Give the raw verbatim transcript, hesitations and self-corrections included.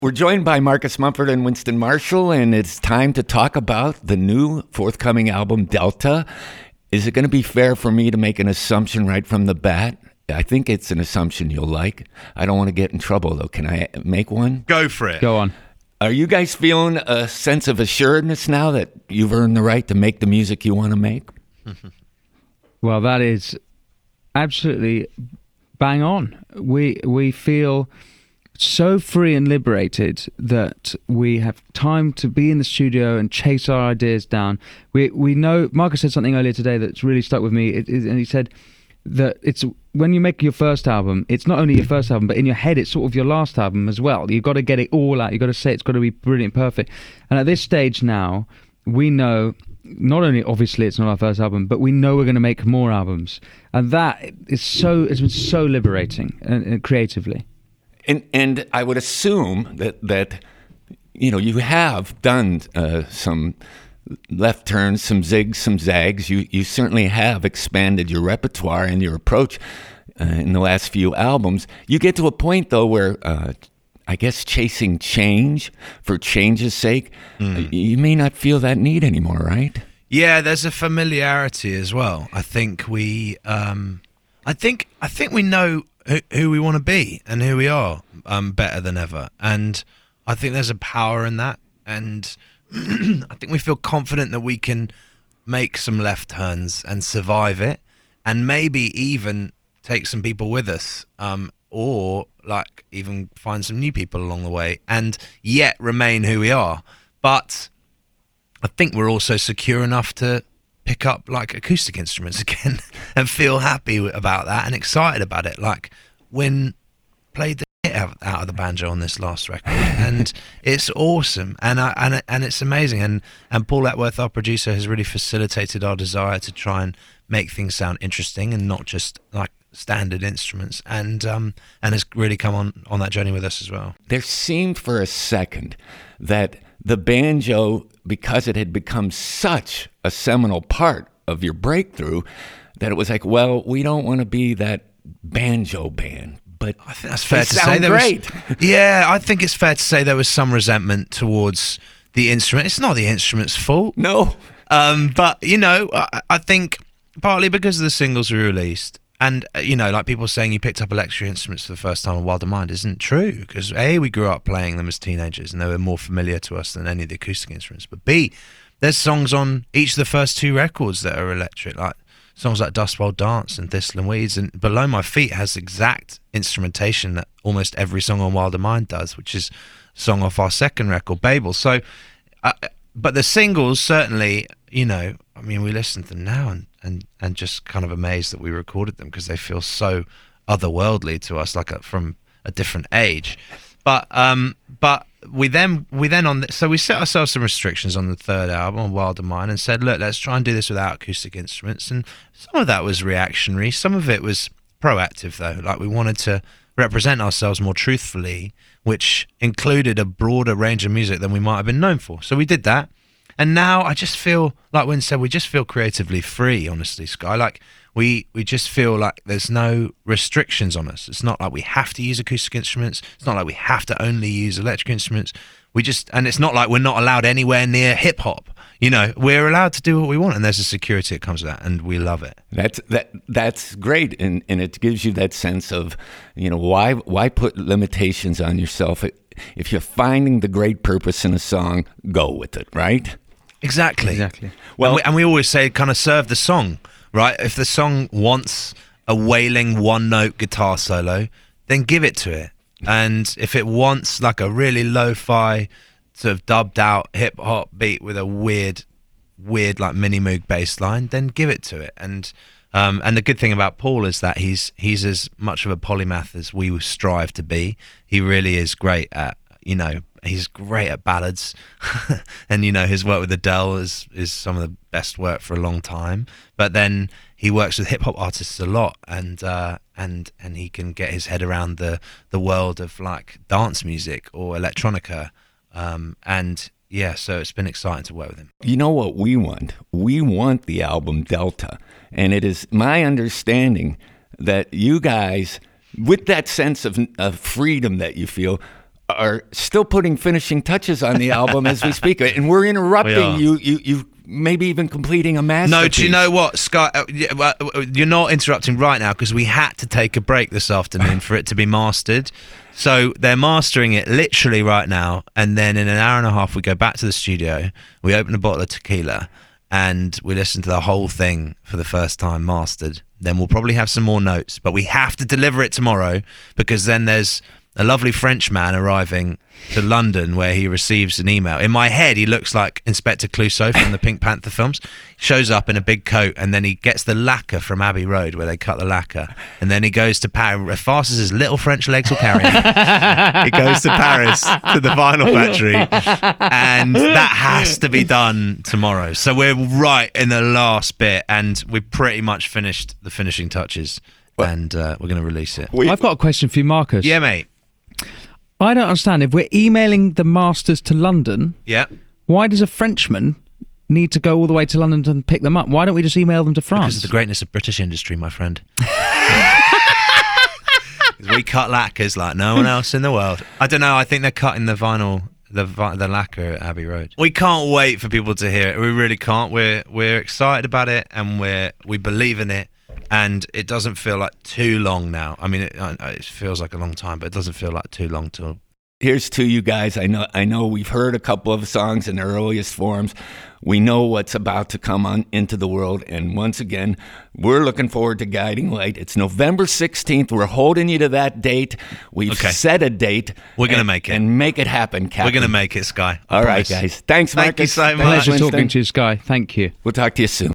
We're joined by Marcus Mumford and Winston Marshall, and it's time to talk about the new forthcoming album, Delta. Is it going to be fair for me to make an assumption right from the bat? I think it's an assumption you'll like. I don't want to get in trouble, though. Can I make one? Go for it. Go on. Are you guys feeling a sense of assuredness now that you've earned the right to make the music you want to make? Well, that is absolutely bang on. We we feel so free and liberated that we have time to be in the studio and chase our ideas down. We we know, Marcus said something earlier today that's really stuck with me, it, it, and he said that it's when you make your first album, it's not only your first album, but in your head it's sort of your last album as well. You've got to get it all out. You've got to say it's got to be brilliant, perfect. And at this stage now, we know not only obviously it's not our first album, but we know we're going to make more albums, and that is so it's been so liberating and, and creatively. And and I would assume that, that you know, you have done uh, some left turns, some zigs, some zags. You you certainly have expanded your repertoire and your approach uh, in the last few albums. You get to a point, though, where uh, I guess chasing change for change's sake, mm. you may not feel that need anymore, right? Yeah, there's a familiarity as well. I think we, um, I think I think we know who, who we want to be and who we are um, better than ever, and I think there's a power in that, and I think we feel confident that we can make some left turns and survive it, and maybe even take some people with us, um, or like even find some new people along the way, and yet remain who we are. But I think we're also secure enough to pick up like acoustic instruments again and feel happy about that and excited about it. Like Win played the shit out of the banjo on this last record, and it's awesome, and I, and and it's amazing. And and Paul Epworth, our producer, has really facilitated our desire to try and make things sound interesting and not just like standard instruments, and um and has really come on on that journey with us as well. There seemed for a second that the banjo, because it had become such a seminal part of your breakthrough, that it was like, well, we don't want to be that banjo band, but I think that's fair to sound say. There great. Was, yeah, I think it's fair to say there was some resentment towards the instrument. It's not the instrument's fault. No. Um, but, you know, I, I think partly because of the singles we released, and, you know, like people saying you picked up electric instruments for the first time on Wilder Mind isn't true, because A, we grew up playing them as teenagers and they were more familiar to us than any of the acoustic instruments, but B, there's songs on each of the first two records that are electric, like songs like Dust Bowl Dance and Thistle and Weeds, and Below My Feet has exact instrumentation that almost every song on Wilder Mind does, which is a song off our second record, Babel. So, uh, but the singles certainly, you know, I mean, we listen to them now and, and, and just kind of amazed that we recorded them because they feel so otherworldly to us, like a, from a different age. But um, but we then we then on the, so we set ourselves some restrictions on the third album on Wilder Mind and said, look, let's try and do this without acoustic instruments. And some of that was reactionary, some of it was proactive though. Like we wanted to represent ourselves more truthfully, which included a broader range of music than we might have been known for. So we did that. And now I just feel, like Win said, we just feel creatively free, honestly, Sky. Like, we, we just feel like there's no restrictions on us. It's not like we have to use acoustic instruments. It's not like we have to only use electric instruments. We just, and it's not like we're not allowed anywhere near hip-hop. You know, we're allowed to do what we want, and there's a security that comes with that, and we love it. That's that. That's great, and and it gives you that sense of, you know, why why put limitations on yourself? If you're finding the great purpose in a song, go with it, right? Exactly. Exactly. Well, and we, and we always say, kind of serve the song, right? If the song wants a wailing one-note guitar solo, then give it to it. And if it wants like a really lo-fi, sort of dubbed out hip hop beat with a weird, weird like mini moog bass line, then give it to it. And um, and the good thing about Paul is that he's he's as much of a polymath as we strive to be. He really is great at, you know, he's great at ballads, and you know his work with Adele is is some of the best work for a long time. But then he works with hip hop artists a lot, and uh, and and he can get his head around the the world of like dance music or electronica. Um, and yeah, so it's been exciting to work with him. You know what we want? We want the album Delta. And it is my understanding that you guys, with that sense of, of freedom that you feel, are still putting finishing touches on the album as we speak, and we're interrupting We are. you. You, you maybe even completing a masterpiece. No, do you know what, Sky? Uh, yeah, well, uh, you're not interrupting right now because we had to take a break this afternoon for it to be mastered. So they're mastering it literally right now, and then in an hour and a half we go back to the studio. We open a bottle of tequila, and we listen to the whole thing for the first time mastered. Then we'll probably have some more notes, but we have to deliver it tomorrow because then there's a lovely French man arriving to London where he receives an email. In my head, he looks like Inspector Clouseau from the Pink Panther films. Shows up in a big coat, and then he gets the lacquer from Abbey Road where they cut the lacquer. And then he goes to Paris, as fast as his little French legs will carry him. He goes to Paris, to the vinyl factory, and that has to be done tomorrow. So we're right in the last bit, and we've pretty much finished the finishing touches, and uh, we're going to release it. We- I've got a question for you, Marcus. Yeah, mate. I don't understand. If we're emailing the masters to London, Yeah. why does a Frenchman need to go all the way to London to pick them up? Why don't we just email them to France? Because of the greatness of British industry, my friend. We cut lacquers like no one else in the world. I don't know. I think they're cutting the vinyl, the vi- the lacquer at Abbey Road. We can't wait for people to hear it. We really can't. We're we're excited about it, and we're we believe in it. And it doesn't feel like too long now. I mean, it, it feels like a long time, but it doesn't feel like too long till. Here's to you guys. I know I know we've heard a couple of songs in their earliest forms. We know what's about to come on into the world. And once again, we're looking forward to Guiding Light. It's November sixteenth. We're holding you to that date. We've Okay. set a date. We're gonna and- make it. And make it happen, Captain. We're going to make it, Sky. I All right, promise. guys. Thanks, Thank you Marcus. so Thanks, much. Pleasure Winston. talking to you, Sky. Thank you. We'll talk to you soon.